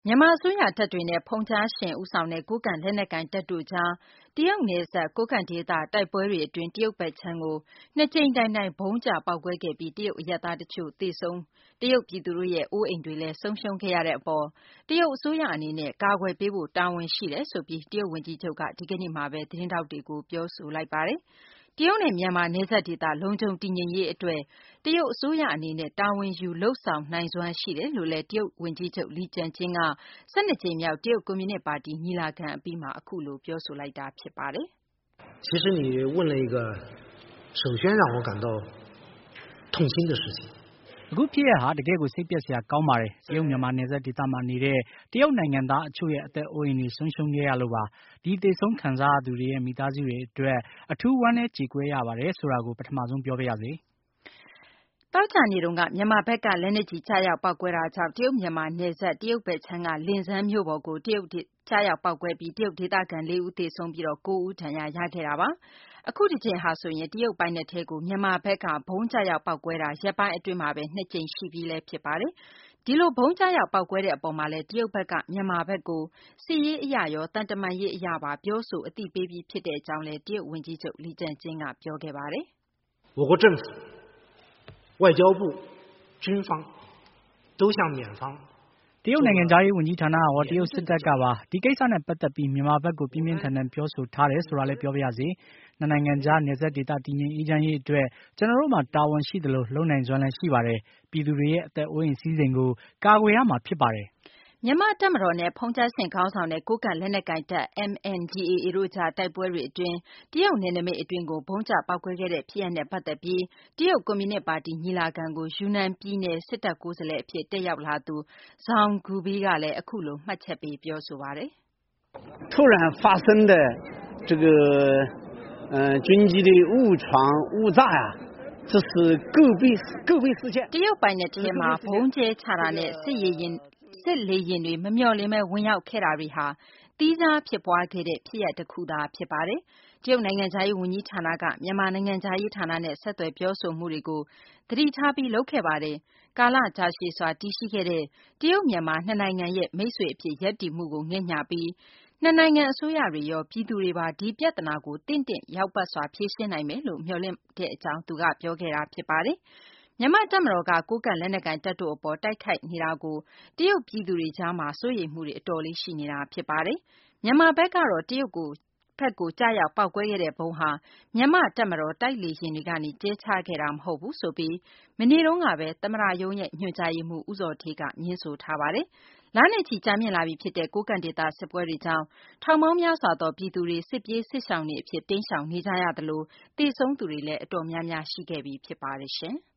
မြန်မာအစိုးရတပ်တွေနဲ့ ဖုန်ကြားရှင်ဦးဆောင်တဲ့ကိုးကန့်လက်နက်ကိုင်တပ်တို့ကြားတရုတ်နယ်စပ်ကိုးကန့်ဒေသတိုက်ပွဲတွေအတွင်းတရုတ်ဘက်ခြမ်းကိုနှစ်ကြိမ်တိုင်ဗုံးကျပေါက်ကွဲခဲ့ပြီးတရုတ်အရပ်သားတချို့သေဆုံးတရုတ်ပြည်သူတို့ရဲ့အိုးအိမ်တွေလည်းဆုံးရှုံးခဲ့ရတဲ့အပေါ်တရုတ်အစိုးရအနေနဲ့ကာကွယ်ပေးဖို့တာဝန်ရှိတယ်ဆိုပြီးတရုတ်ဝန်ကြီးချုပ်ကဒီကနေ့မှာပဲသတင်းထောက်တွေကိုပြောဆိုလိုက်ပါတယ်။တရုတ်နဲ့မြန်မာနယ်စပ်ဒေသလုံခြုံတည်ငြိမ်ရေးအတွက်တရုတ်အစိုးရအနေနဲ့တာဝန်ယူလုပ်ဆောင်နိုင်စွမ်းရှိတယ်လို့လည်းတရုတ်ဝန်ကြီးချုပ်လီကျန်ကျင်းက12ကြိမ်မြောက်တရုတ်ကွန်မြူနစ်ပါတီညီလာခံအပြီးမှာအခုလိုပြောဆိုလိုက်တာဖြစ်ပါတယ်其实你问了一个首先让我感到痛心的事情အခုဖြစ်ရဟာတကယ်ကိုစိတ်ပျက်စရာကောင်းပါတယ်တရုတ်မြန်မာနယ်စပ်ဒေသမှာနေတဲ့တရုတ်နိုင်ငံသားအချို့ရဲ့အသက်အိုးအိမ်တွေဆုံးရှုံးခဲ့ရလို့ပါဒီသေဆုံးခံစားရသူတွေရဲ့မိသားစုတွေအတွက်အထူးဝမ်းနည်းကြေကွဲရပါတယ်ဆိုတာကိုပထမဆုံးပြောပြရစေတောက်ကြနေတုန်းကမြန်မာဘက်ကလက်နက်ကြီးကြားရောက်ပောက်ကွဲတာကြောင့်တရုတ်မြန်မာနယ်စပ်တရုတ်ဘက်ခြမ်းကလင်ဇန်းမြို့ပေါ်ကိုတရုတ်ကြားရောက်ပောက်ကွဲပြီးတရုတ်ဒေသခံ4ဦးသေဆုံးပြီးတော့9ဦးဒဏ်ရာရခဲ့တာပါအခုဒီချိန်ဟာဆိုရင်တရုတ်ပိုင်းနယ်ထဲကိုမြန်မာဘက်ကဘုံကြားရောက်ပောက်ကွဲတာရက်ပိုင်းအတွင်းမှာပဲ2ကြိမ်ရှိပြီးလဲဖြစ်ပါတယ်ဒီလိုဘုံကြားရောက်ပောက်ကွဲတဲ့အပေါ်မှာလဲတရုတ်ဘက်ကမြန်မာဘက်ကိုစစ်ရေးအရာရောတန်တမာရေးအရာပါပြောဆိုအသိပေးပြီးဖြစ်တဲ့အကြောင်းလဲတရုတ်ဝန်ကြီးချုပ်လီကျန်ကျင်းကပြောခဲ့ပါတယ်我国政府外交部军方都向缅方တရုတ်နိုင်ငံသားရေးဝန်ကြီးဌာနရောတရုတ်စစ်တပ်ကပါဒီကိစ္စနဲ့ပတ်သက်ပြီးမြန်မာဘက်ကိုပြင်းပြင်းထန်ထန်ပြောဆိုထားတယ်ဆိုတာလည်းပြောပြရစီနှစ်နိုင်ငံကြားနယ်စပ်ဒေသတည်ငြိမ်အေးချမ်းရေးအတွက်ကျွန်တော်တို့မှာတာဝန်ရှိတယ်လို့လုံနိုင်စွမ်းလည်းရှိပါတယ်ပြည်သူတွေရဲ့အသက်အိုးအိမ်စည်းစိမ်ကိုကာကွယ်ရမှာဖြစ်ပါတယ်မြန်မာတပ်မတော်နဲ့ဖုန်ကြားရှင်ခေါင်းဆောင်တဲ့ကိုးကန့်လက်နက်ကိုင်တပ် MNDAA တို့ကြားတိုက်ပွဲတွေအတွင်းတရုတ်နယ်နိမိတ်အတွင်းကိုဘုံကျပောက်ကွဲခဲ့တဲ့ဖြစ်ရပ်နဲ့ပတ်သက်ပြီးတရုတ်ကွန်မြူနစ်ပါတီညီလာခံကိုယူနန်ပြည်နယ်စစ်တပ်ကိုယ်စားလှယ်အဖြစ်တက်ရောက်လာသူ Zhang Guobi ကလည်းအခုလိုမှတ်ချက်ပေးပြောဆိုပါတယ်突然发生的这个军机的误闯误炸呀这是个别事件တရုတ်ပိုင်နယ်ထဲမှာဘုံကျဲချတာနဲ့စစ်လေယာဉ်တွေမမျှော်လင့်မဲဝင်ရောက်ခဲ့တာတွေဟာသီးခြားဖြစ်ပွားခဲ့တဲ့ဖြစ်ရပ်တစ်ခုသာဖြစ်ပါတယ်။တရုတ်နိုင်ငံသားရေးဝန်ကြီးဌာနကမြန်မာနိုင်ငံသားရေးဌာနနဲ့ဆက်သွယ်ပြောဆိုမှုတွေကိုသတိထားပြီးလုပ်ခဲ့ပါတယ်။ကာလကြာရှည်စွာတည်ရှိခဲ့တဲ့တရုတ်မြန်မာနှစ်နိုင်ငံရဲ့မိတ်ဆွေအဖြစ်ရပ်တည်မှုကိုငဲ့ညှာပြီးနှစ်နိုင်ငံအစိုးရတွေရောပြည်သူတွေပါဒီပြဿနာကိုတင့်ရောက်ပတ်စွာဖြေရှင်းနိုင်မယ်လို့မျှော်လင့်တဲ့အကြောင်းသူကပြောခဲ့တာဖြစ်ပါတယ်။မြန်မာတပ်မတော်ကကိုးကန့်လက်နက်ကိုင်တပ်တို့အပေါ်တိုက်ခိုက်နေတာကိုတရုတ်ပြည်သူတွေကြားမှာစိုးရိမ်မှုတွေအတော်လေးရှိနေတာဖြစ်ပါတယ်။မြန်မာဘက်ကတော့တရုတ်ဘက်ကိုကြားရောက်ပောက်ကွဲခဲ့တဲ့ဘုံဟာမြန်မာတပ်မတော်တိုက်လေယာဉ်တွေကနေကျဲချခဲ့တာမဟုတ်ဘူးဆိုပြီးမနေ့တုန်းကပဲသမ္မတရုံးရဲ့ညွှန်ကြားရေးမှူးဦးဇော်ဌေးကငြင်းဆိုထားပါတယ်။လနဲ့ချီကြာမြင့်လာပြီဖြစ်တဲ့ကိုးကန့်ဒေသစစ်ပွဲတွေကြောင့်ထောင်ပေါင်းများစွာသောပြည်သူတွေစစ်ပြေးစစ်ရှောင်နေအဖြစ်တိမ်းရှောင်နေကြရသလိုသေဆုံးသူတွေလည်းအတော်များများရှိခဲ့ပြီဖြစ်ပါတယ်ရှင်။